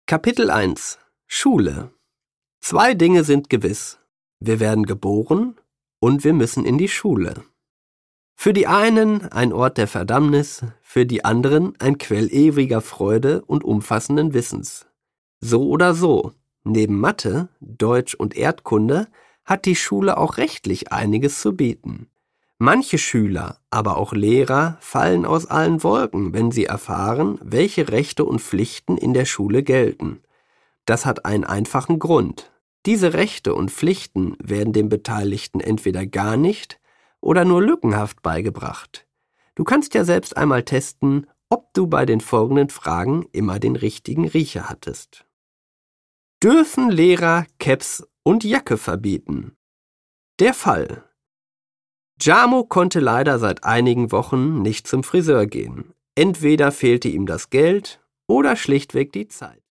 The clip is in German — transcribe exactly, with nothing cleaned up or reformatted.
Kapitel eins Schule. Zwei Dinge sind gewiss. Wir werden geboren und wir müssen in die Schule. Für die einen ein Ort der Verdammnis, für die anderen ein Quell ewiger Freude und umfassenden Wissens. So oder so, neben Mathe, Deutsch und Erdkunde hat die Schule auch rechtlich einiges zu bieten. Manche Schüler, aber auch Lehrer fallen aus allen Wolken, wenn sie erfahren, welche Rechte und Pflichten in der Schule gelten. Das hat einen einfachen Grund. Diese Rechte und Pflichten werden den Beteiligten entweder gar nicht oder nur lückenhaft beigebracht. Du kannst ja selbst einmal testen, ob du bei den folgenden Fragen immer den richtigen Riecher hattest. Dürfen Lehrer Caps und Jacke verbieten? Der Fall. Jamo konnte leider seit einigen Wochen nicht zum Friseur gehen. Entweder fehlte ihm das Geld oder schlichtweg die Zeit.